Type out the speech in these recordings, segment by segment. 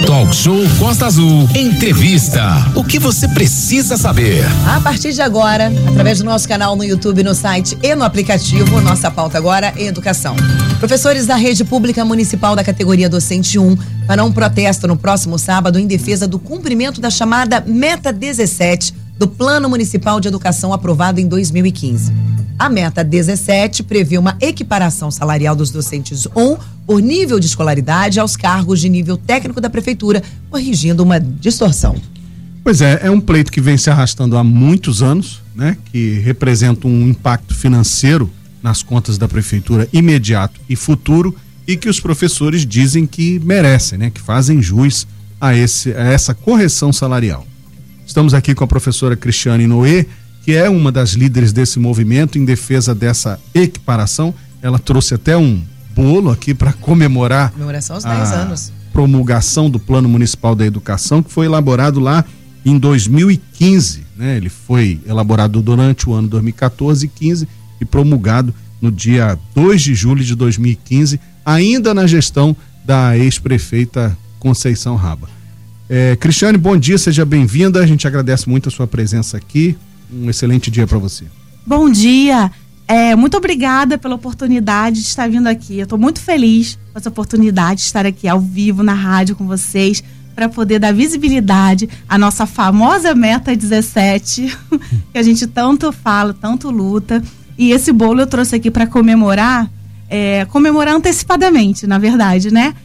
Talk Show Costa Azul. Entrevista. O que você precisa saber? A partir de agora, através do nosso canal no YouTube, no site e no aplicativo, nossa pauta agora é educação. Professores da rede pública municipal da categoria docente 1 farão um protesto no próximo sábado em defesa do cumprimento da chamada Meta 17 do Plano Municipal de Educação aprovado em 2015. A Meta 17 prevê uma equiparação salarial dos docentes 1 por nível de escolaridade aos cargos de nível técnico da prefeitura, corrigindo uma distorção. Pois é um pleito que vem se arrastando há muitos anos, né? Que representa um impacto financeiro nas contas da prefeitura imediato e futuro e que os professores dizem que merecem, né? Que fazem jus a essa correção salarial. Estamos aqui com a professora Cristiane Noé, que é uma das líderes desse movimento em defesa dessa equiparação. Ela trouxe até um bolo aqui para comemorar aos 10 anos. Promulgação do Plano Municipal da Educação, que foi elaborado lá em 2015, né? Ele foi elaborado durante o ano 2014 e 15 e promulgado no dia 2 de julho de 2015, ainda na gestão da ex-prefeita Conceição Raba. Cristiane, bom dia, seja bem-vinda, a gente agradece muito a sua presença aqui, um excelente dia para você. Bom dia, muito obrigada pela oportunidade de estar vindo aqui, eu estou muito feliz com essa oportunidade de estar aqui ao vivo na rádio com vocês, para poder dar visibilidade à nossa famosa Meta 17, que a gente tanto fala, tanto luta, e esse bolo eu trouxe aqui para comemorar antecipadamente, na verdade, né?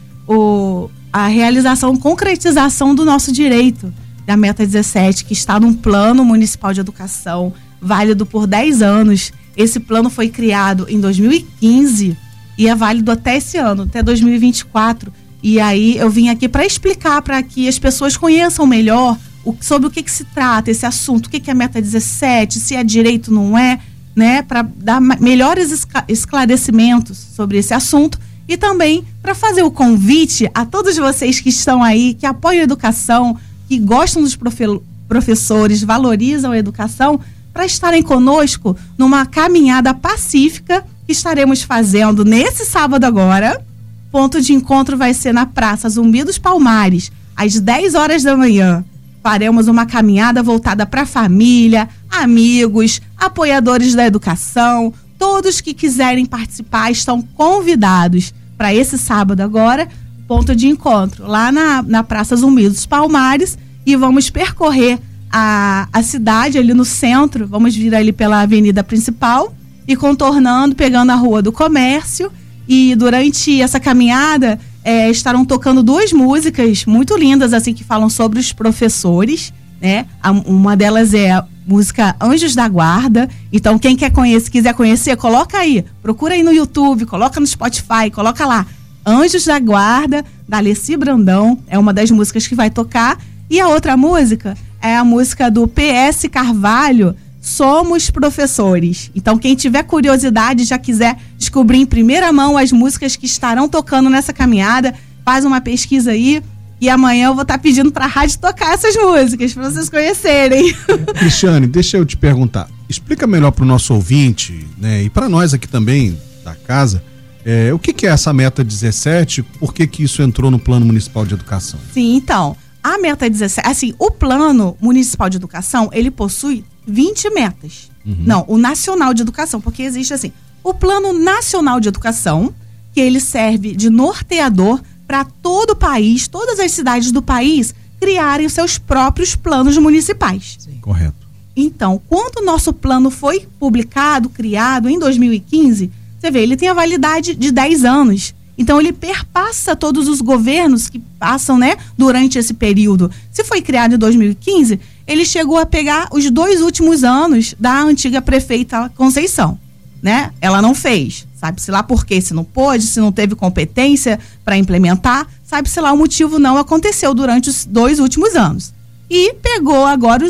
A realização, concretização do nosso direito da Meta 17, que está num plano municipal de educação, válido por 10 anos. Esse plano foi criado em 2015 e é válido até esse ano, até 2024. E aí eu vim aqui para explicar, para que as pessoas conheçam melhor sobre o que se trata esse assunto, o que é a Meta 17, se é direito ou não é, né? Para dar melhores esclarecimentos sobre esse assunto. E também para fazer o convite a todos vocês que estão aí, que apoiam a educação, que gostam dos professores, valorizam a educação, para estarem conosco numa caminhada pacífica que estaremos fazendo nesse sábado agora. Ponto de encontro vai ser na Praça Zumbi dos Palmares, às 10 horas da manhã. Faremos uma caminhada voltada para a família, amigos, apoiadores da educação. Todos que quiserem participar estão convidados para esse sábado agora, ponto de encontro, lá na Praça Zumbi dos Palmares, e vamos percorrer a cidade ali no centro, vamos vir ali pela avenida principal e contornando, pegando a Rua do Comércio, e durante essa caminhada estarão tocando 2 músicas muito lindas, assim, que falam sobre os professores, né? Uma delas é a música Anjos da Guarda. Então quem quiser conhecer, coloca aí, procura aí no YouTube, coloca no Spotify, coloca lá Anjos da Guarda, da Alessi Brandão, é uma das músicas que vai tocar. E a outra música é a música do PS Carvalho, Somos Professores. Então quem tiver curiosidade, já quiser descobrir em primeira mão as músicas que estarão tocando nessa caminhada, faz uma pesquisa aí. E amanhã eu vou estar pedindo para a rádio tocar essas músicas, para vocês conhecerem. Cristiane, deixa eu te perguntar. Explica melhor para o nosso ouvinte, né, e para nós aqui também da casa, o que é essa Meta 17, por que isso entrou no Plano Municipal de Educação? Sim, então, a Meta 17, assim, o Plano Municipal de Educação, ele possui 20 metas. Não, o Nacional de Educação, porque existe assim, o Plano Nacional de Educação, que ele serve de norteador para todo o país, todas as cidades do país criarem os seus próprios planos municipais. Sim. Correto. Então, quando o nosso plano foi publicado, criado em 2015, você vê, ele tem a validade de 10 anos. Então, ele perpassa todos os governos que passam, né, durante esse período. Se foi criado em 2015, ele chegou a pegar os 2 últimos anos da antiga prefeita Conceição, né? Ela não fez. Sabe-se lá por quê, se não pôde, se não teve competência para implementar, sabe-se lá o motivo não aconteceu durante os 2 últimos anos. E pegou agora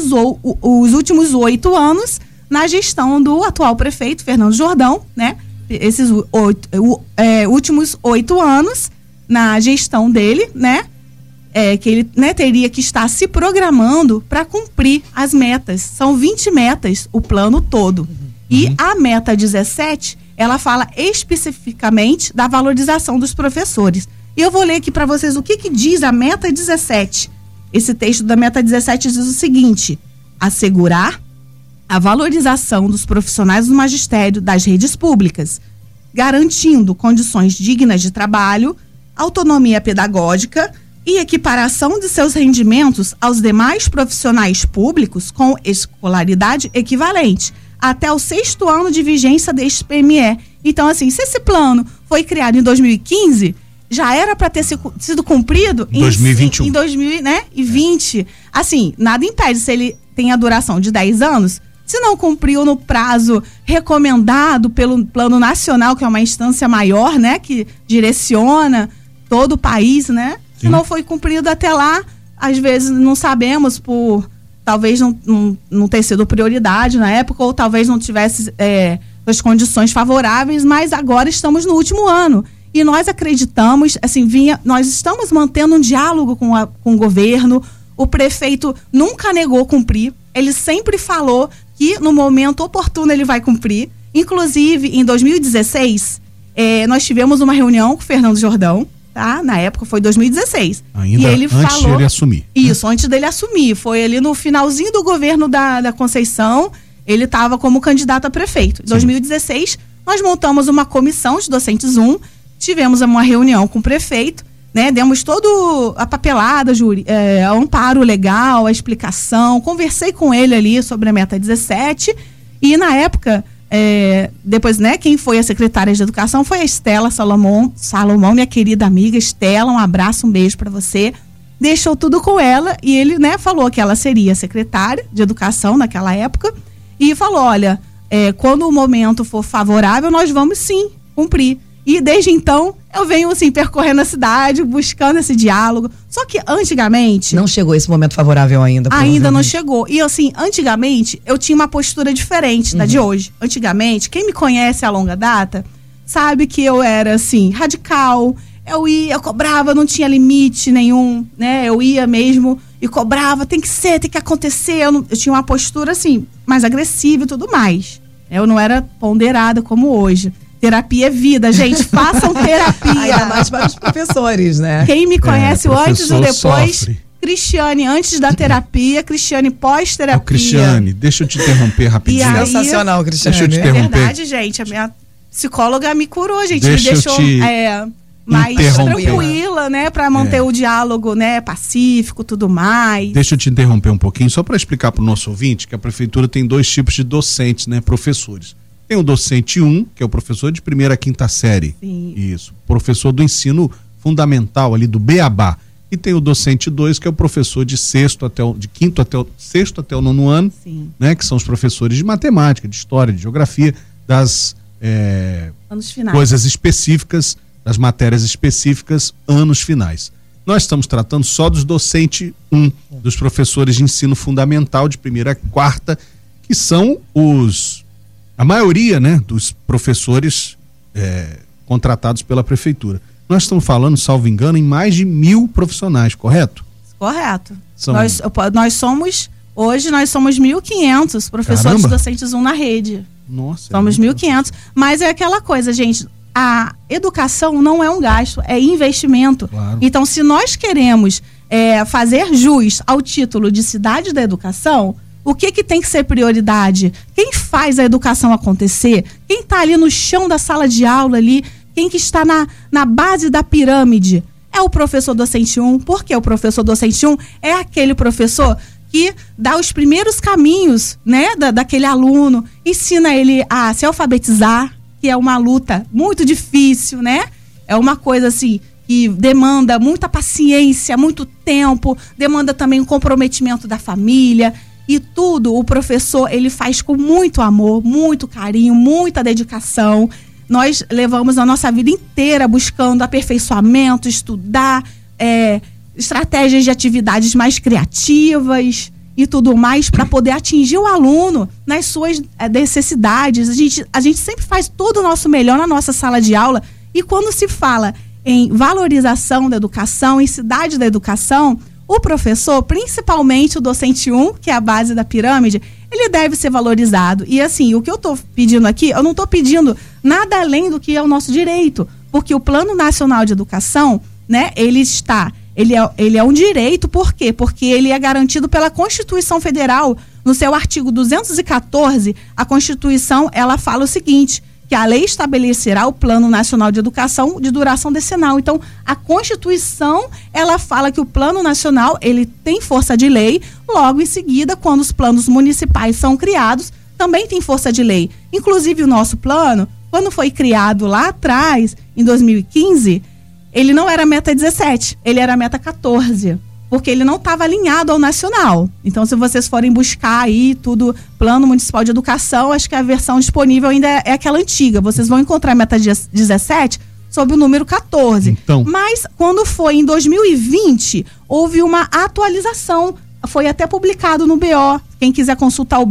os últimos 8 anos na gestão do atual prefeito, Fernando Jordão, né? Esses últimos 8 anos na gestão dele, né? Que ele, né, teria que estar se programando para cumprir as metas. São 20 metas, o plano todo. E a Meta 17, ela fala especificamente da valorização dos professores. E eu vou ler aqui para vocês o que diz a meta 17. Esse texto da meta 17 diz o seguinte: assegurar a valorização dos profissionais do magistério das redes públicas, garantindo condições dignas de trabalho, autonomia pedagógica e equiparação de seus rendimentos aos demais profissionais públicos com escolaridade equivalente, até o 6º ano de vigência deste PME. Então, assim, se esse plano foi criado em 2015, já era para ter sido cumprido em 2021. Em 2020. Assim, nada impede, se ele tem a duração de 10 anos, se não cumpriu no prazo recomendado pelo Plano Nacional, que é uma instância maior, né, que direciona todo o país, né? Se não foi cumprido até lá, às vezes não sabemos por talvez não ter sido prioridade na época, ou talvez não tivesse as condições favoráveis, mas agora estamos no último ano. E nós acreditamos, assim, nós estamos mantendo um diálogo com o governo. O prefeito nunca negou cumprir, ele sempre falou que no momento oportuno ele vai cumprir. Inclusive, em 2016, nós tivemos uma reunião com o Fernando Jordão, tá? Na época foi 2016. Ainda e ele antes dele assumir. Isso, antes dele assumir. Foi ali no finalzinho do governo da Conceição, ele estava como candidato a prefeito. Em 2016, nós montamos uma comissão de docentes 1, tivemos uma reunião com o prefeito, né? Demos todo a papelada, a amparo legal, a explicação, conversei com ele ali sobre a meta 17 e na época, depois, né, quem foi a secretária de educação foi a Estela Salomão, minha querida amiga Estela, um abraço, um beijo para você. Deixou tudo com ela e ele, né, falou que ela seria secretária de educação naquela época e falou, olha, quando o momento for favorável, nós vamos sim cumprir. E desde então, eu venho assim, percorrendo a cidade, buscando esse diálogo. Só que antigamente... Não chegou esse momento favorável ainda. Ainda não chegou. E assim, antigamente, eu tinha uma postura diferente da de hoje. Antigamente, quem me conhece a longa data, sabe que eu era assim, radical. Eu cobrava, não tinha limite nenhum, né? Eu ia mesmo e cobrava, tem que acontecer. Eu tinha uma postura assim, mais agressiva e tudo mais. Eu não era ponderada como hoje. Terapia é vida, gente, façam terapia. Ainda mais para os professores, né? Quem me conhece o antes e o depois, sofre. Cristiane antes da terapia, Cristiane pós-terapia. Cristiane, deixa eu te interromper rapidinho. E aí, sensacional, Cristiane. Deixa eu te É interromper. verdade, gente, a minha psicóloga me curou, gente, Deixa me deixou mais interromper. tranquila, né, para manter o diálogo, né, pacífico, tudo mais. Deixa eu te interromper um pouquinho, só para explicar para o nosso ouvinte que a prefeitura tem 2 tipos de docentes, né, professores. Tem o docente 1, que é o professor de 1ª a 5ª série. Sim. Isso. Professor do ensino fundamental ali do Beabá. E tem o docente 2, que é o professor de 5º até o 6º até o 9º ano, né? Que são os professores de matemática, de história, de geografia, das anos finais. coisas específicas, das matérias específicas, anos finais. Nós estamos tratando só dos docente 1, dos professores de ensino fundamental de 1ª a 4ª, que são a maioria, né, dos professores contratados pela prefeitura. Nós estamos falando, salvo engano, em mais de 1.000 profissionais, correto? Correto. Nós somos 1.500 professores docentes 1 na rede. Nossa. Somos 1.500. Mas é aquela coisa, gente, a educação não é um gasto, é investimento. Claro. Então, se nós queremos fazer jus ao título de cidade da educação, o que tem que ser prioridade? Quem faz a educação acontecer? Quem está ali no chão da sala de aula ali? Quem que está na base da pirâmide? É o professor docente 1. Por que o professor docente 1? É aquele professor que dá os primeiros caminhos, né, daquele aluno, ensina ele a se alfabetizar, que é uma luta muito difícil, né? É uma coisa assim que demanda muita paciência, muito tempo, demanda também um comprometimento da família. E tudo o professor, ele faz com muito amor, muito carinho, muita dedicação. Nós levamos a nossa vida inteira buscando aperfeiçoamento, estudar, estratégias de atividades mais criativas e tudo mais para poder atingir o aluno nas suas necessidades. A gente sempre faz todo o nosso melhor na nossa sala de aula. E quando se fala em valorização da educação, em cidade da educação, o professor, principalmente o docente 1, que é a base da pirâmide, ele deve ser valorizado. E assim, o que eu estou pedindo aqui, eu não estou pedindo nada além do que é o nosso direito, porque o Plano Nacional de Educação, né, ele é um direito, por quê? Porque ele é garantido pela Constituição Federal. No seu artigo 214, a Constituição, ela fala o seguinte, que a lei estabelecerá o Plano Nacional de Educação de duração decenal. Então, a Constituição, ela fala que o Plano Nacional, ele tem força de lei, logo em seguida, quando os planos municipais são criados, também tem força de lei. Inclusive, o nosso plano, quando foi criado lá atrás, em 2015, ele não era meta 17, ele era meta 14. Porque ele não estava alinhado ao nacional. Então, se vocês forem buscar aí tudo, Plano Municipal de Educação, acho que a versão disponível ainda é aquela antiga. Vocês vão encontrar a meta 17 sob o número 14. Então. Mas, quando foi em 2020, houve uma atualização. Foi até publicado no BO. Quem quiser consultar o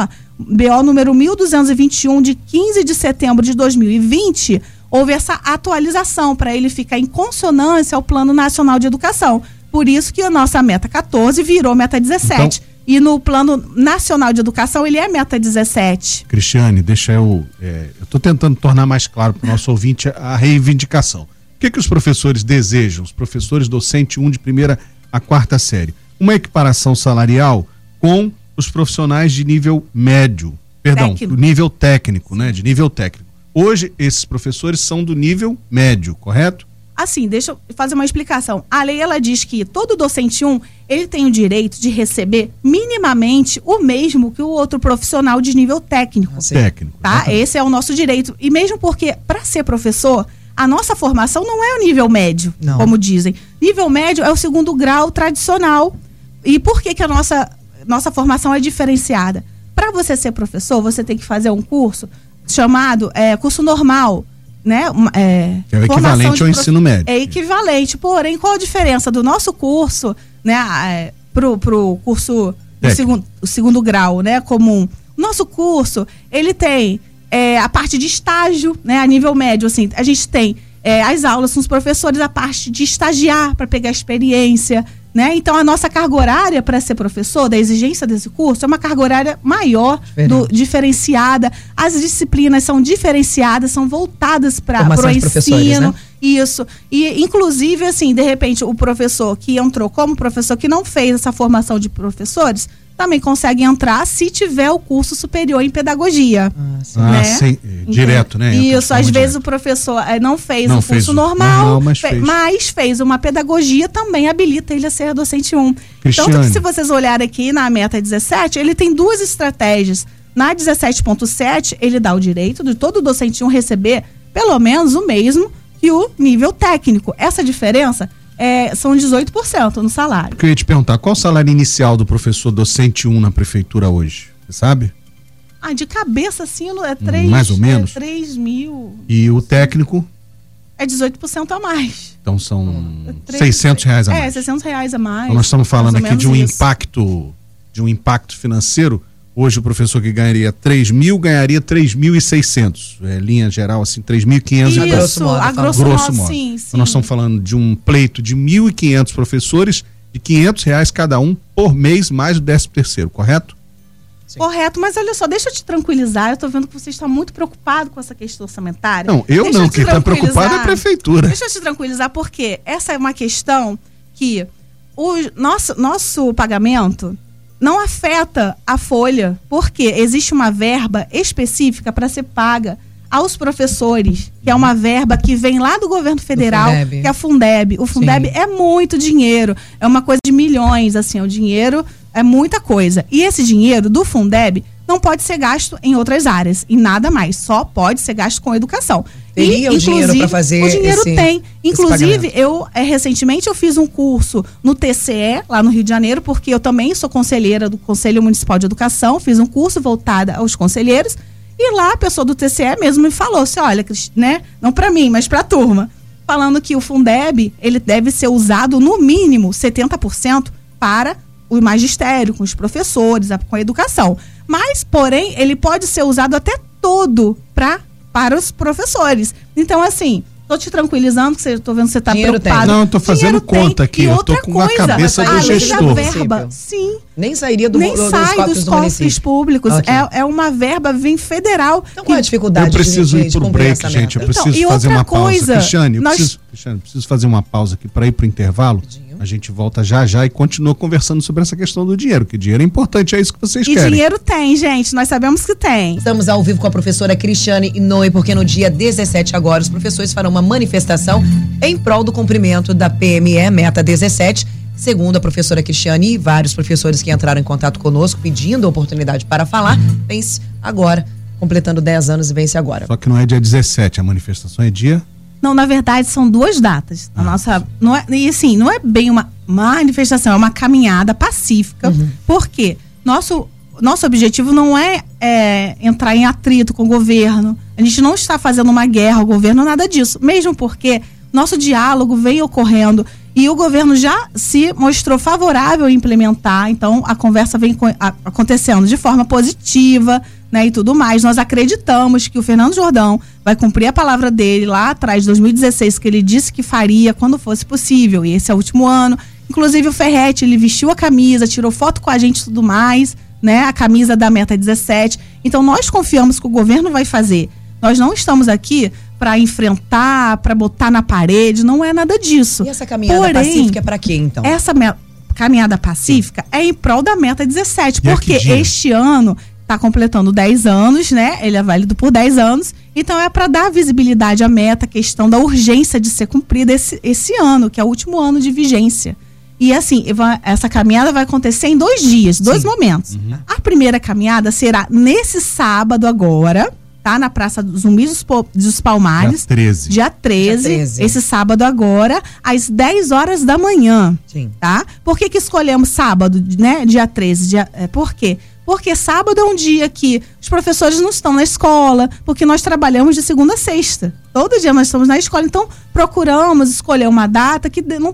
BO número 1221, de 15 de setembro de 2020, houve essa atualização para ele ficar em consonância ao Plano Nacional de Educação. Por isso que a nossa meta 14 virou meta 17. Então, e no Plano Nacional de Educação ele é meta 17. Cristiane, deixa eu estou tentando tornar mais claro para o nosso ouvinte a reivindicação. O que os professores desejam, os professores docente 1 de primeira a quarta série? Uma equiparação salarial com os profissionais de nível médio, do nível técnico, né? De nível técnico. Hoje, esses professores são do nível médio, correto? Assim, deixa eu fazer uma explicação. A lei, ela diz que todo docente 1, ele tem o direito de receber minimamente o mesmo que o outro profissional de nível técnico. Técnico. Tá? Esse é o nosso direito. E mesmo porque, para ser professor, a nossa formação não é o nível médio, como dizem. Nível médio é o 2º grau tradicional. E por que a nossa formação é diferenciada? Para você ser professor, você tem que fazer um curso chamado curso normal, né? Que é o equivalente ao ensino médio. É equivalente, porém, qual a diferença do nosso curso, né, pro curso do segundo grau, né, comum? Nosso curso, ele tem a parte de estágio, né, a nível médio, assim, a gente tem as aulas com os professores, a parte de estagiar para pegar experiência, né? Então, a nossa carga horária para ser professor, da exigência desse curso, é uma carga horária maior, diferenciada. As disciplinas são diferenciadas, são voltadas para o ensino. Né? Isso. E, inclusive, assim, de repente, o professor que entrou como professor, que não fez essa formação de professores, também consegue entrar se tiver o curso superior em pedagogia. Né? Sim, direto, né? Isso, às vezes o professor não fez o curso normal, mas fez uma pedagogia, também habilita ele a ser docente 1. Cristiane. Então, se vocês olharem aqui na meta 17, ele tem 2 estratégias. Na 17.7, ele dá o direito de todo docente 1 receber pelo menos o mesmo que o nível técnico. Essa diferença são 18% no salário. Eu ia te perguntar, qual o salário inicial do professor docente 1 na prefeitura hoje? Você sabe? De cabeça, assim, é 3... mais ou menos? 3 mil... E o técnico? É 18% a mais. Então são R$600 a mais. R$600 a mais. Então nós estamos falando aqui de um impacto financeiro. Hoje o professor que ganharia 3 mil, ganharia 3.600. Linha geral, assim, 3.500. Isso, a grosso modo, sim. Então nós estamos falando de um pleito de 1.500 professores, de R$500 cada um por mês, mais o 13º, correto? Sim. Correto, mas olha só, deixa eu te tranquilizar, eu tô vendo que você está muito preocupado com essa questão orçamentária. Não, quem está preocupado é a prefeitura. Deixa eu te tranquilizar, porque essa é uma questão que o nosso pagamento não afeta a folha, porque existe uma verba específica para ser paga aos professores, que é uma verba que vem lá do governo federal, que é a Fundeb. O Fundeb é muito dinheiro, é uma coisa de milhões, assim, o dinheiro é muita coisa. E esse dinheiro do Fundeb não pode ser gasto em outras áreas, em nada mais, só pode ser gasto com educação. Teria o dinheiro para fazer o dinheiro tem. Inclusive, recentemente eu fiz um curso no TCE, lá no Rio de Janeiro, porque eu também sou conselheira do Conselho Municipal de Educação, fiz um curso voltado aos conselheiros, e lá a pessoa do TCE mesmo me falou assim, olha, né, não para mim, mas para a turma, falando que o Fundeb, ele deve ser usado no mínimo 70% para o magistério, com os professores, com a educação. Mas, porém, ele pode ser usado até todo para os professores. Então, assim, Tô te tranquilizando, que tô vendo que você tá Dinheiro preocupado. tem. Não, eu tô fazendo conta aqui. Eu tô com a cabeça do gestor. Verba, sim. Nem sairia Nem sai dos cofres públicos. Okay. É uma verba, vem federal. Então qual é a dificuldade? Eu preciso ir pro break, gente. Eu preciso fazer uma pausa. Cristiane, eu preciso fazer uma pausa aqui para ir pro intervalo. A gente volta já e continua conversando sobre essa questão do dinheiro, que dinheiro é importante, é isso que vocês querem. E dinheiro tem, gente, nós sabemos que tem. Estamos ao vivo com a professora Cristiane Inouye, porque no dia 17 agora os professores farão uma manifestação em prol do cumprimento da PME Meta 17. Segundo a professora Cristiane e vários professores que entraram em contato conosco pedindo a oportunidade para falar, vence agora, completando 10 anos e vence agora. Só que não é dia 17, a manifestação é dia... Não, na verdade, são 2 datas. A nossa, não é, e assim, não é bem uma manifestação, é uma caminhada pacífica. Por quê? Nosso objetivo não é entrar em atrito com o governo. A gente não está fazendo uma guerra ao governo, nada disso. Mesmo porque nosso diálogo vem ocorrendo e o governo já se mostrou favorável a implementar. Então, a conversa vem acontecendo de forma positiva, né, e tudo mais. Nós acreditamos que o Fernando Jordão vai cumprir a palavra dele lá atrás, 2016, que ele disse que faria quando fosse possível, e esse é o último ano. Inclusive o Ferretti, ele vestiu a camisa, tirou foto com a gente e tudo mais, né, a camisa da Meta 17. Então nós confiamos que o governo vai fazer. Nós não estamos aqui para enfrentar, para botar na parede, não é nada disso. E essa caminhada pacífica é para quê, então? Essa caminhada pacífica é em prol da Meta 17, porque este ano está completando 10 anos, né? Ele é válido por 10 anos. Então é para dar visibilidade à meta, a questão da urgência de ser cumprida esse ano, que é o último ano de vigência. E assim, essa caminhada vai acontecer em 2 dias, 2 momentos. A primeira caminhada será nesse sábado agora, tá? Na Praça Zumbi dos Palmares. Dia 13. Esse sábado agora, às 10 horas da manhã. Sim. Tá? Por que escolhemos sábado, né? Dia 13? Por quê? Porque sábado é um dia que os professores não estão na escola, porque nós trabalhamos de segunda a sexta. Todo dia nós estamos na escola, então procuramos escolher uma data que não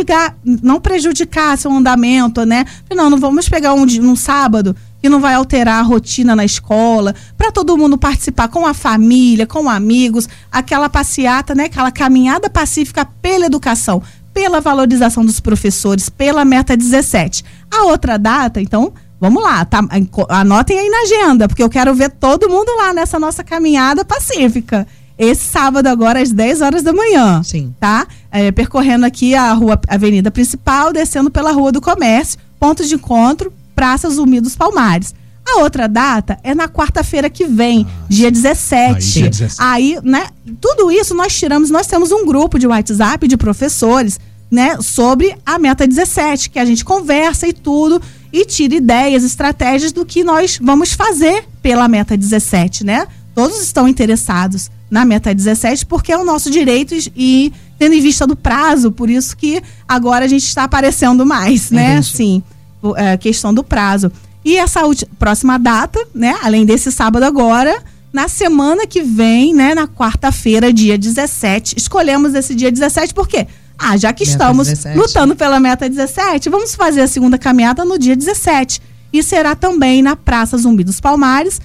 prejudicasse o andamento, né? Não vamos pegar um sábado que não vai alterar a rotina na escola, para todo mundo participar com a família, com amigos, aquela passeata, né? Aquela caminhada pacífica pela educação, pela valorização dos professores, pela Meta 17. A outra data, então... Vamos lá, tá? Anotem aí na agenda, porque eu quero ver todo mundo lá nessa nossa caminhada pacífica. Esse sábado agora, às 10 horas da manhã. Sim. Tá? Percorrendo aqui a avenida principal, descendo pela Rua do Comércio, ponto de encontro, Praça Zumbi dos Palmares. A outra data é na quarta-feira que vem, dia 17. Aí, né? Tudo isso nós temos um grupo de WhatsApp de professores, né? Sobre a Meta 17, que a gente conversa e tudo, e tira ideias, estratégias do que nós vamos fazer pela Meta 17, né? Todos estão interessados na Meta 17 porque é o nosso direito e tendo em vista do prazo, por isso que agora a gente está aparecendo mais, né? Sim, questão do prazo. E essa próxima data, né? Além desse sábado agora, na semana que vem, né? Na quarta-feira, dia 17, escolhemos esse dia 17 por quê? Já que estamos lutando pela Meta 17, vamos fazer a segunda caminhada no dia 17. E será também na Praça Zumbi dos Palmares,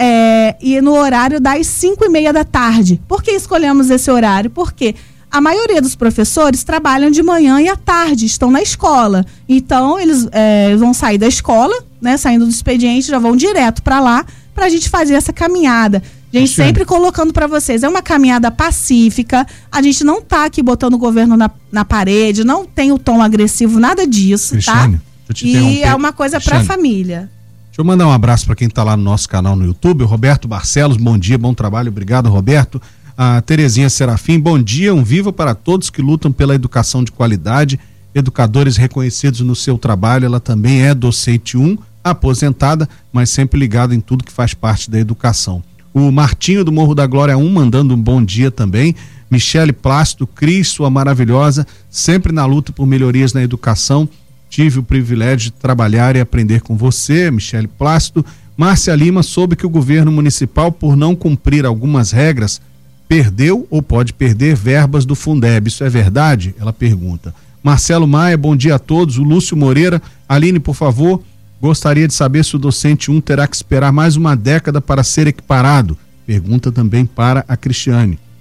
e no horário das 5:30 da tarde. Por que escolhemos esse horário? Porque a maioria dos professores trabalham de manhã e à tarde, estão na escola. Então, eles vão sair da escola, né? Saindo do expediente, já vão direto para lá, para a gente fazer essa caminhada. Gente, sempre colocando para vocês, é uma caminhada pacífica, a gente não tá aqui botando o governo na parede, não tem o tom agressivo, nada disso, Cristiane, tá? E é uma coisa para a família. Deixa eu mandar um abraço para quem tá lá no nosso canal no YouTube, o Roberto Barcelos, bom dia, bom trabalho, obrigado, Roberto. A Terezinha Serafim, bom dia, um viva para todos que lutam pela educação de qualidade, educadores reconhecidos no seu trabalho, ela também é docente 1, aposentada, mas sempre ligada em tudo que faz parte da educação. O Martinho do Morro da Glória 1 mandando um bom dia também. Michele Plácido, Cris, sua maravilhosa, sempre na luta por melhorias na educação. Tive o privilégio de trabalhar e aprender com você, Michele Plácido. Márcia Lima, soube que o governo municipal, por não cumprir algumas regras, perdeu ou pode perder verbas do Fundeb. Isso é verdade? Ela pergunta. Marcelo Maia, bom dia a todos. O Lúcio Moreira, Aline, por favor, gostaria de saber se o docente 1 terá que esperar mais uma década para ser equiparado. Pergunta também para a Cristiane.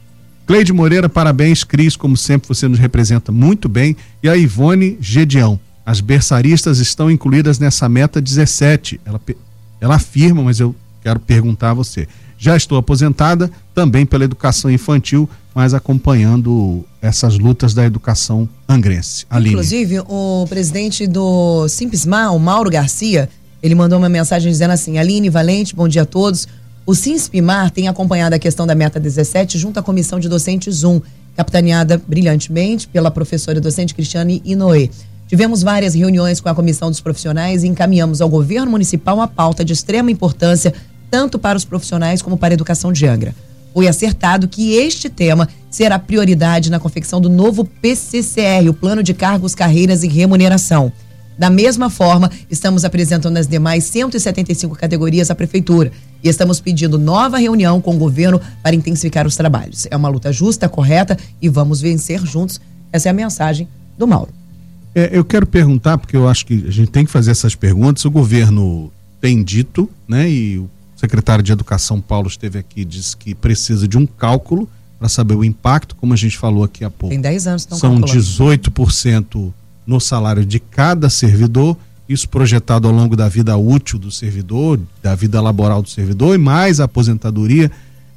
Cleide Moreira, parabéns. Cris, como sempre, você nos representa muito bem. E a Ivone Gedeão, as berçaristas estão incluídas nessa meta 17. Ela afirma, mas eu quero perguntar a você. Já estou aposentada também pela educação infantil, mas acompanhando essas lutas da educação angrense. Aline. Inclusive, o presidente do Simpismar, o Mauro Garcia, ele mandou uma mensagem dizendo assim: Aline, Valente, bom dia a todos. O Simspimar tem acompanhado a questão da meta 17 junto à comissão de docentes 1, capitaneada brilhantemente pela professora docente Cristiane Inoue. Tivemos várias reuniões com a comissão dos profissionais e encaminhamos ao governo municipal a pauta de extrema importância tanto para os profissionais como para a educação de Angra. Foi acertado que este tema será prioridade na confecção do novo PCCR, o Plano de Cargos, Carreiras e Remuneração. Da mesma forma, estamos apresentando as demais 175 categorias à Prefeitura e estamos pedindo nova reunião com o governo para intensificar os trabalhos. É uma luta justa, correta e vamos vencer juntos. Essa é a mensagem do Mauro. Eu quero perguntar, porque eu acho que a gente tem que fazer essas perguntas. O governo tem dito, né, e o secretário de Educação, Paulo, esteve aqui e disse que precisa de um cálculo para saber o impacto, como a gente falou aqui há pouco. Tem 10 anos que estão São calculando. 18% no salário de cada servidor, isso projetado ao longo da vida útil do servidor, da vida laboral do servidor e mais a aposentadoria.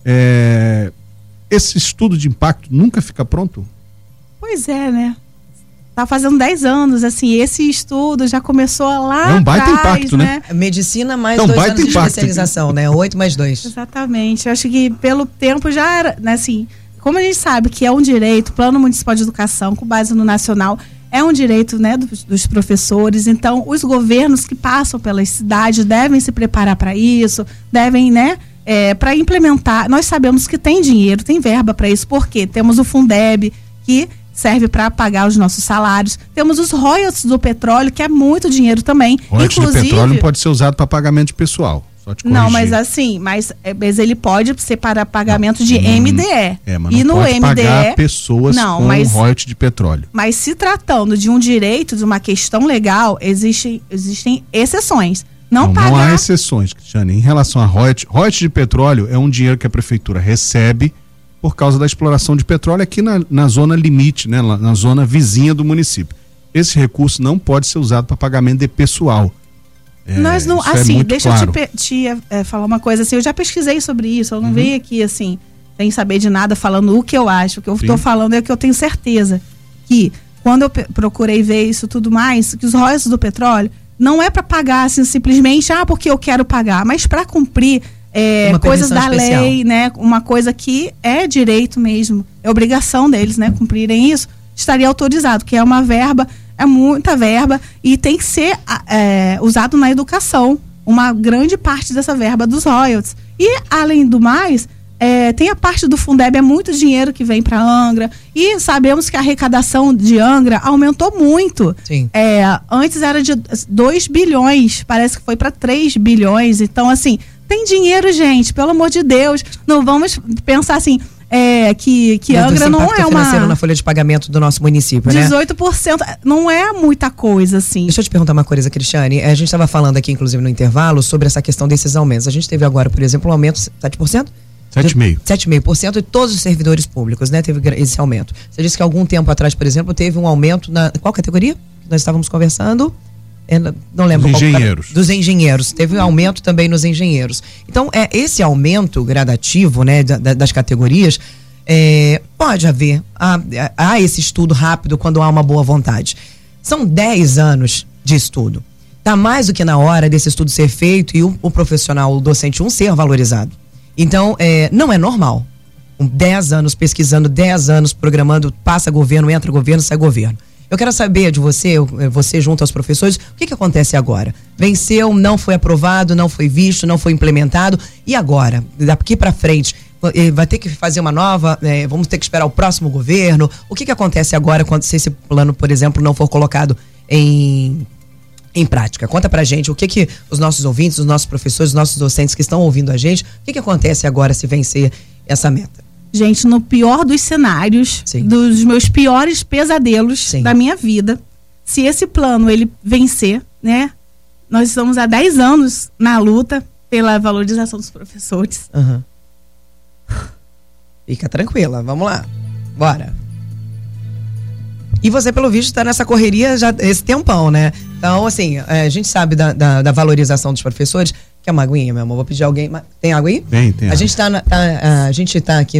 Esse estudo de impacto nunca fica pronto? Pois é, né? Tá fazendo 10 anos, assim, esse estudo já começou lá É um baita atrás, impacto, né? Medicina mais Então, 2 baita anos de impacto. especialização, né? 8 mais 2. Exatamente. Eu acho que pelo tempo já era, né, assim, como a gente sabe que é um direito, Plano Municipal de Educação, com base no nacional, é um direito, né, dos professores. Então, os governos que passam pelas cidades devem se preparar para isso, devem, né, para implementar. Nós sabemos que tem dinheiro, tem verba para isso, porque temos o Fundeb, que serve para pagar os nossos salários. Temos os royalties do petróleo, que é muito dinheiro também. Royalties de petróleo não pode ser usado para pagamento de pessoal. Só te corrigir. Não, mas assim, mas ele pode ser para pagamento de MDE. Mas e não no pode MDE pagar pessoas com royalties de petróleo. Mas se tratando de um direito, de uma questão legal, existem exceções. Não há exceções, Cristiane. Em relação a royalties de petróleo é um dinheiro que a prefeitura recebe por causa da exploração de petróleo aqui na zona limite, né, na zona vizinha do município. Esse recurso não pode ser usado para pagamento de pessoal. Nós não, assim, deixa claro. eu te falar uma coisa, assim, eu já pesquisei sobre isso, eu não venho aqui, assim, sem saber de nada, falando o que eu acho. O que eu estou falando é que eu tenho certeza que, quando eu procurei ver isso tudo mais, que os royalties do petróleo não é para pagar, assim, simplesmente, porque eu quero pagar, mas para cumprir coisas da especial. lei, né? Uma coisa que é direito mesmo, é obrigação deles, né? Cumprirem isso, estaria autorizado, que é uma verba, é muita verba e tem que ser usado na educação, uma grande parte dessa verba dos royalties. E, além do mais, tem a parte do Fundeb, é muito dinheiro que vem para Angra e sabemos que a arrecadação de Angra aumentou muito. Sim. Antes era de 2 bilhões, parece que foi para 3 bilhões, então assim, tem dinheiro, gente, pelo amor de Deus, não vamos pensar assim, que Angra não é uma... na folha de pagamento do nosso município, 18% não é muita coisa, assim. Deixa eu te perguntar uma coisa, Cristiane, a gente estava falando aqui, inclusive, no intervalo, sobre essa questão desses aumentos. A gente teve agora, por exemplo, um aumento, 7%? 7,5%. 7,5% de todos os servidores públicos, né? Teve esse aumento. Você disse que algum tempo atrás, por exemplo, teve um aumento qual categoria? Nós estávamos conversando... não lembro dos engenheiros. Dos engenheiros. Teve um aumento também nos engenheiros. Então, esse aumento gradativo, né, das categorias, pode haver. Há esse estudo rápido quando há uma boa vontade. São 10 anos de estudo. Está mais do que na hora desse estudo ser feito e o profissional, o docente 1, ser valorizado. Então, não é normal. Com 10 anos pesquisando, 10 anos programando, passa governo, entra governo, sai governo. Eu quero saber de você junto aos professores, o que acontece agora? Venceu, não foi aprovado, não foi visto, não foi implementado, e agora? Daqui para frente, vai ter que fazer uma nova, vamos ter que esperar o próximo governo? O que acontece agora quando se esse plano, por exemplo, não for colocado em prática? Conta pra gente o que os nossos ouvintes, os nossos professores, os nossos docentes que estão ouvindo a gente, o que acontece agora se vencer essa meta? Gente, no pior dos cenários, dos meus piores pesadelos da minha vida, se esse plano ele vencer, né? Nós estamos há 10 anos na luta pela valorização dos professores. Fica tranquila, vamos lá. Bora. E você, pelo visto, está nessa correria já esse tempão, né? Então, assim, a gente sabe da valorização dos professores. Quer uma aguinha, meu amor? Vou pedir alguém. Tem água aí? Tem. A gente tá aqui.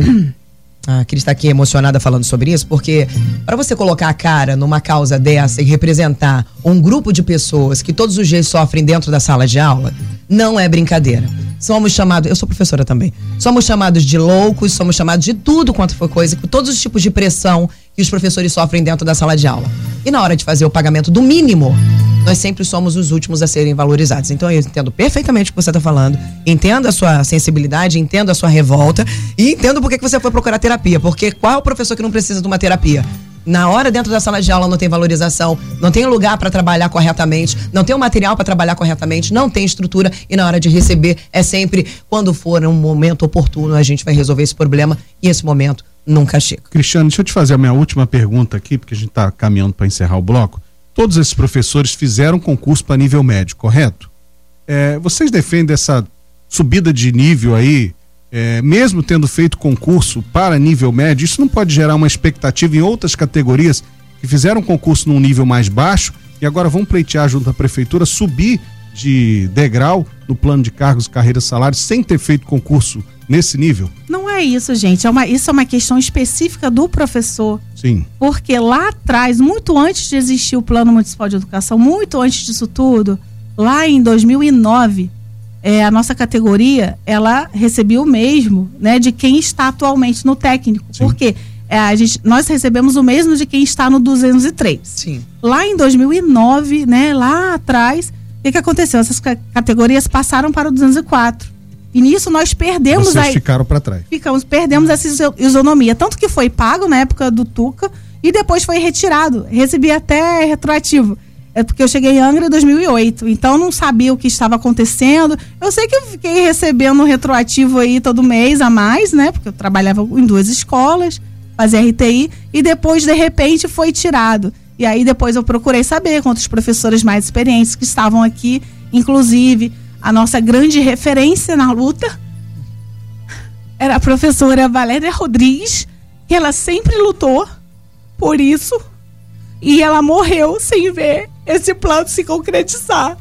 A Cris está aqui emocionada falando sobre isso, porque para você colocar a cara numa causa dessa e representar um grupo de pessoas que todos os dias sofrem dentro da sala de aula, não é brincadeira. Somos chamados, eu sou professora também, somos chamados de loucos, somos chamados de tudo quanto for coisa, com todos os tipos de pressão que os professores sofrem dentro da sala de aula. E na hora de fazer o pagamento do mínimo, nós sempre somos os últimos a serem valorizados. Então eu entendo perfeitamente o que você está falando, entendo a sua sensibilidade, entendo a sua revolta e entendo por que você foi procurar terapia, porque qual é o professor que não precisa de uma terapia? Na hora, dentro da sala de aula, não tem valorização, não tem lugar para trabalhar corretamente, não tem o material para trabalhar corretamente, não tem estrutura, e na hora de receber é sempre quando for um momento oportuno a gente vai resolver esse problema, e esse momento nunca chega. Cristiano, deixa eu te fazer a minha última pergunta aqui, porque a gente está caminhando para encerrar o bloco. Todos esses professores fizeram concurso para nível médio, correto? Vocês defendem essa subida de nível aí, mesmo tendo feito concurso para nível médio? Isso não pode gerar uma expectativa em outras categorias que fizeram concurso num nível mais baixo e agora vão pleitear junto à prefeitura subir de degrau no plano de cargos, carreiras, salários, sem ter feito concurso nesse nível? Não é isso, gente. Isso é uma questão específica do professor. Sim. Porque lá atrás, muito antes de existir o Plano Municipal de Educação, muito antes disso tudo, lá em 2009, a nossa categoria, ela recebia o mesmo, né, de quem está atualmente no técnico. Sim. Porque nós recebemos o mesmo de quem está no 203. Sim. Lá em 2009, né, lá atrás, o que aconteceu? Essas categorias passaram para o 204. E nisso nós perdemos... Vocês ficaram para trás. Perdemos essa isonomia. Tanto que foi pago na época do Tuca e depois foi retirado. Recebi até retroativo. É porque eu cheguei em Angra em 2008. Então não sabia o que estava acontecendo. Eu sei que eu fiquei recebendo retroativo aí todo mês a mais, né? Porque eu trabalhava em 2 escolas, fazia RTI. E depois, de repente, foi tirado. E aí depois eu procurei saber quantos professores mais experientes que estavam aqui. Inclusive... a nossa grande referência na luta era a professora Valéria Rodrigues, que ela sempre lutou por isso e ela morreu sem ver esse plano se concretizar.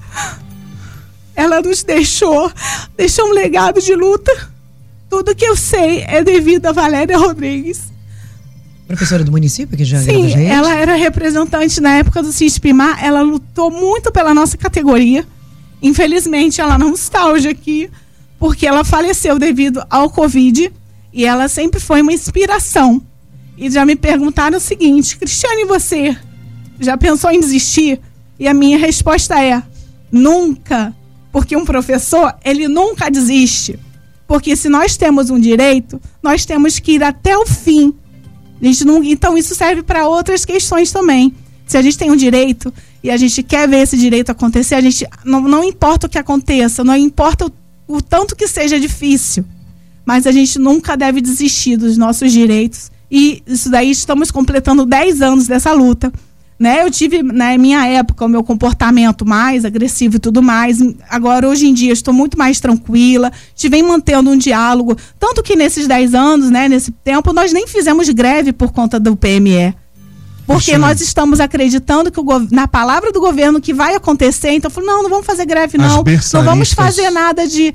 Ela nos deixou um legado de luta. Tudo que eu sei é devido a Valéria Rodrigues. Professora do município que já Sim, ela era representante na época do CISPIMAR, ela lutou muito pela nossa categoria. Infelizmente, ela não está hoje aqui, porque ela faleceu devido ao Covid, e ela sempre foi uma inspiração. E já me perguntaram o seguinte: Cristiane, você já pensou em desistir? E a minha resposta é: nunca. Porque um professor, ele nunca desiste. Porque se nós temos um direito, nós temos que ir até o fim. Então isso serve para outras questões também. Se a gente tem um direito e a gente quer ver esse direito acontecer, a gente não importa o que aconteça, não importa o tanto que seja difícil, mas a gente nunca deve desistir dos nossos direitos. E isso daí, estamos completando 10 anos dessa luta, né? Eu tive, na minha época, o meu comportamento mais agressivo e tudo mais. Agora, hoje em dia, estou muito mais tranquila, estive mantendo um diálogo, tanto que nesses 10 anos, né, nesse tempo, nós nem fizemos greve por conta do PME. Porque nós estamos acreditando que na palavra do governo que vai acontecer, então eu falo, não vamos fazer greve, não vamos fazer nada de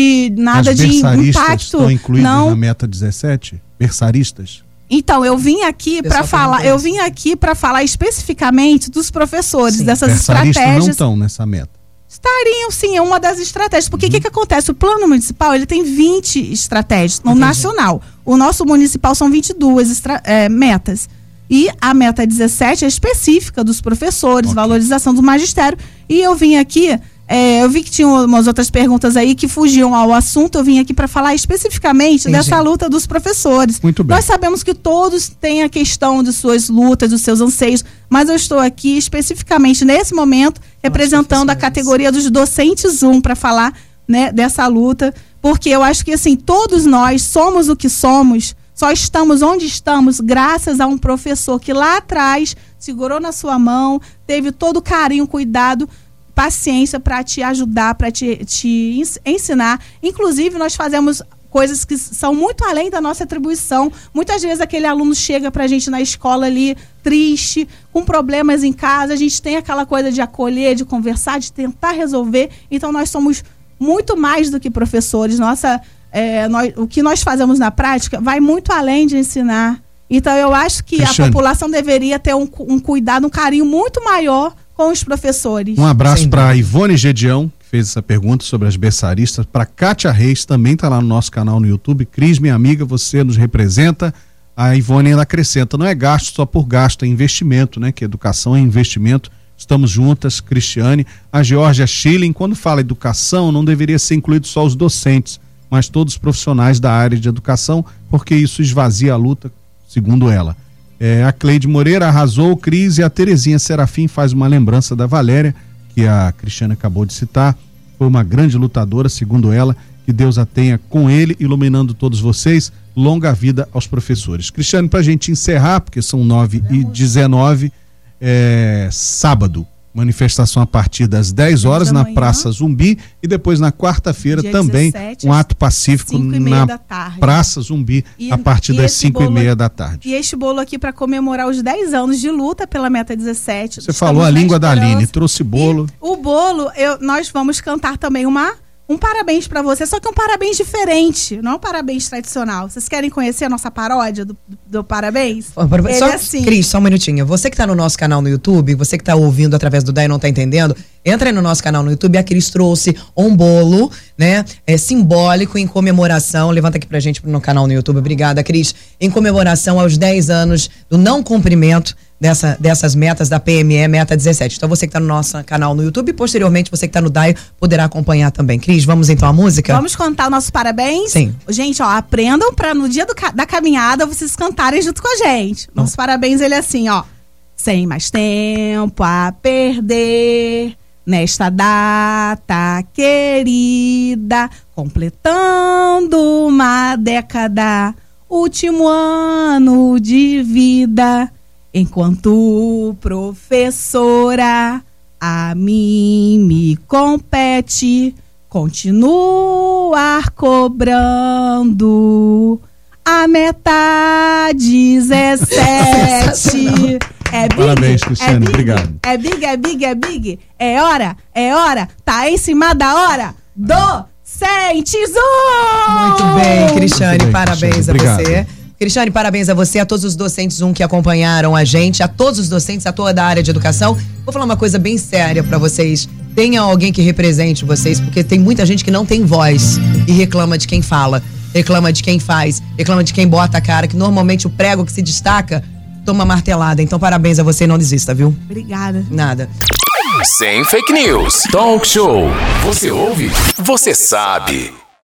impacto. Estão incluídos na meta 17? Berçaristas? Então, eu vim aqui para falar especificamente dos professores, dessas estratégias. Não estão nessa meta. Estariam, sim, é uma das estratégias. Porque o que acontece? O plano municipal, ele tem 20 estratégias no nacional. O nosso municipal são 22 metas. E a meta 17 é específica dos professores, valorização do magistério. E eu vim aqui, eu vi que tinha umas outras perguntas aí que fugiam ao assunto. Eu vim aqui para falar especificamente dessa luta dos professores. Muito bem. Nós sabemos que todos têm a questão de suas lutas, dos seus anseios, mas eu estou aqui especificamente nesse momento representando a categoria dos docentes 1 para falar, né, dessa luta, porque eu acho que assim, todos nós somos o que somos. Só estamos onde estamos graças a um professor que lá atrás segurou na sua mão, teve todo o carinho, cuidado, paciência para te ajudar, para te ensinar. Inclusive, nós fazemos coisas que são muito além da nossa atribuição. Muitas vezes aquele aluno chega pra gente na escola ali triste, com problemas em casa, a gente tem aquela coisa de acolher, de conversar, de tentar resolver. Então nós somos muito mais do que professores. O que nós fazemos na prática vai muito além de ensinar. Então eu acho que Cristiane, a população deveria ter um cuidado, um carinho muito maior com os professores. Um abraço para Ivone Gedião, que fez essa pergunta sobre as berçaristas. Para Kátia Reis, também está lá no nosso canal no YouTube. Cris, minha amiga, você nos representa. A Ivone ainda acrescenta, não é gasto só por gasto, é investimento, né? Que educação é investimento. Estamos juntas, Cristiane. A Georgia Schilling, quando fala educação, não deveria ser incluído só os docentes, mas todos os profissionais da área de educação, porque isso esvazia a luta, segundo ela. A Cleide Moreira arrasou, Cris, e a Terezinha Serafim faz uma lembrança da Valéria, que a Cristiane acabou de citar. Foi uma grande lutadora, segundo ela. Que Deus a tenha com ele, iluminando todos vocês. Longa vida aos professores. Cristiane, pra gente encerrar, porque são 9h19, sábado, manifestação a partir das 10 horas na Praça Zumbi, e depois na quarta-feira também 17, um ato pacífico na Praça Zumbi a partir das 5h30 da tarde. E este bolo aqui para comemorar os 10 anos de luta pela Meta 17. Você falou a língua da Aline, trouxe bolo. E o bolo, nós vamos cantar também um parabéns pra você, só que um parabéns diferente, não é um parabéns tradicional. Vocês querem conhecer a nossa paródia do parabéns? Cris, só um minutinho. Você que tá no nosso canal no YouTube, você que tá ouvindo através do DAI e não tá entendendo, entra aí no nosso canal no YouTube. A Cris trouxe um bolo, né? Simbólico em comemoração. Levanta aqui pra gente no canal no YouTube. Obrigada, Cris. Em comemoração aos 10 anos do não cumprimento dessas metas da PME Meta 17. Então você que está no nosso canal no YouTube e posteriormente você que está no DAI poderá acompanhar também. Cris, vamos então à música? Vamos cantar o nosso parabéns? Sim. Gente, aprendam para no dia da caminhada vocês cantarem junto com a gente. Nosso parabéns, ele é assim, sem mais tempo a perder, nesta data querida, completando uma década, último ano de vida. Enquanto professora, a mim me compete continuar cobrando a meta 17. É big, parabéns, Cristiane, obrigado. É big. É hora, tá em cima da hora. Docentes! Muito bem, Cristiane, parabéns Cristiane, a você. Cristiane, parabéns a você, a todos os docentes que acompanharam a gente, a todos os docentes, a toda a área de educação. Vou falar uma coisa bem séria pra vocês. Tenha alguém que represente vocês, porque tem muita gente que não tem voz e reclama de quem fala, reclama de quem faz, reclama de quem bota a cara, que normalmente o prego que se destaca toma martelada. Então parabéns a você e não desista, viu? Obrigada. Nada. Sem fake news. Talk show. Você ouve? Você sabe.